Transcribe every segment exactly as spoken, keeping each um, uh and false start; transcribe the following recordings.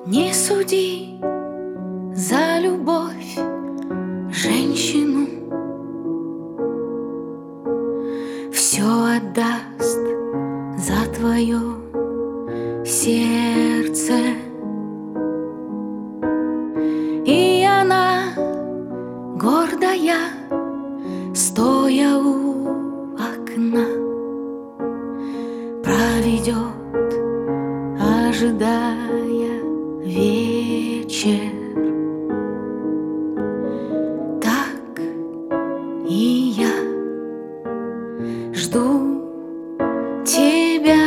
Не суди за любовь женщину, все отдаст за твое сердце. И она, гордая, стоя у окна, проведет, ожидая вечер. Так и я жду тебя.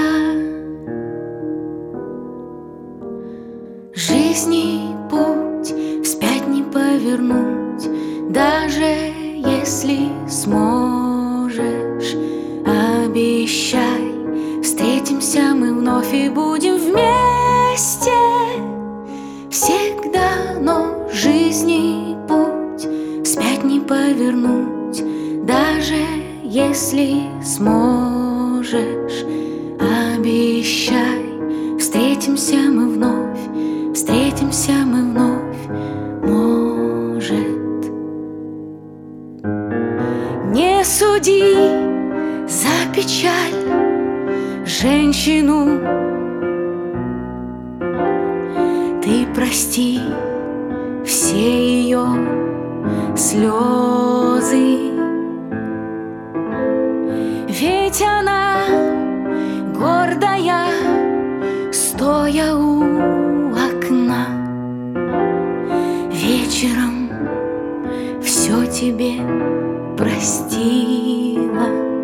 Жизни путь вспять не повернуть, даже если сможешь. Обещай, встретимся мы вновь и будем вместе всегда. Но жизни путь вспять не повернуть, даже если сможешь. Обещай, встретимся мы вновь, встретимся мы вновь, может. Не суди за печаль женщину, ты прости все ее слезы, ведь она, гордая, стоя у окна, вечером все тебе простила.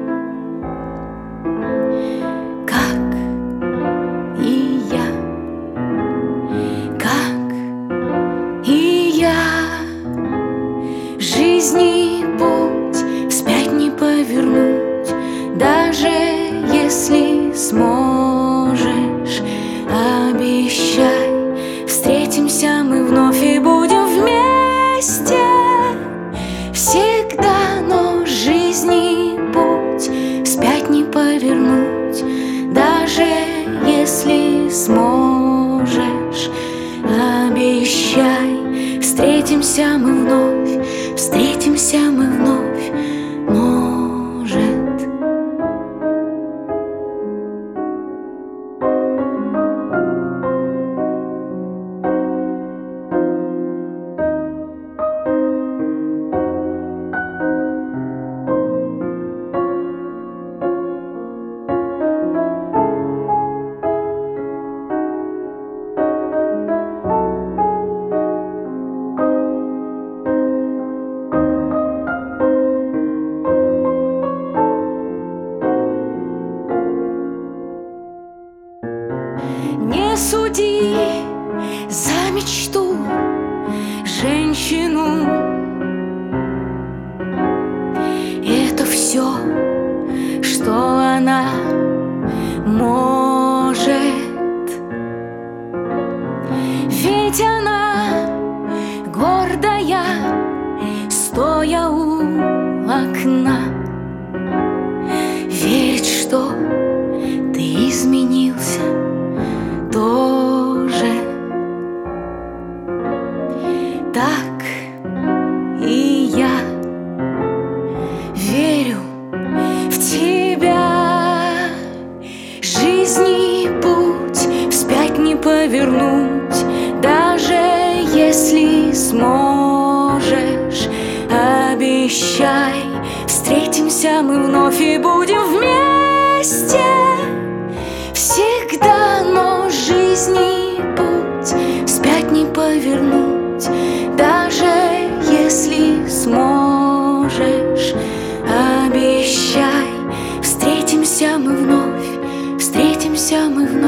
Как и я, как и я. Жизни путь вспять не повернуть, даже если сможешь. Обещай, встретимся мы вновь и будем вместе всегда. Но жизни путь вспять не повернуть, даже если сможешь. Обещай, встретимся мы вновь, встретимся мы вновь, может. Не суди за мечту женщину, это все, что она может. Ведь она, гордая, стоя у окна, верит, что ты изменился тоже. Так и я верю в тебя. Жизни путь вспять не повернуть, даже если сможешь. Обещай, встретимся мы вновь и будем вместе всегда. Но жизни путь вспять не повернуть, даже если сможешь. Обещай, встретимся мы вновь, встретимся мы вновь.